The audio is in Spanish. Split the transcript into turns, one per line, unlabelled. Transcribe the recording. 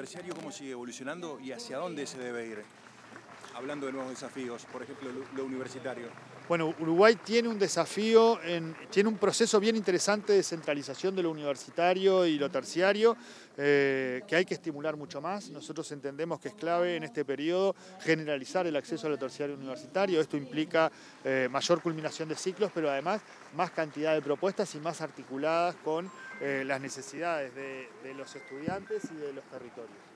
terciario cómo sigue evolucionando y hacia dónde se debe ir? Hablando de nuevos desafíos, por ejemplo, lo universitario.
Bueno, Uruguay tiene un desafío, tiene un proceso bien interesante de centralización de lo universitario y lo terciario, que hay que estimular mucho más. Nosotros entendemos que es clave en este periodo generalizar el acceso a lo terciario universitario. Esto implica mayor culminación de ciclos, pero además más cantidad de propuestas y más articuladas con las necesidades de los estudiantes y de los territorios.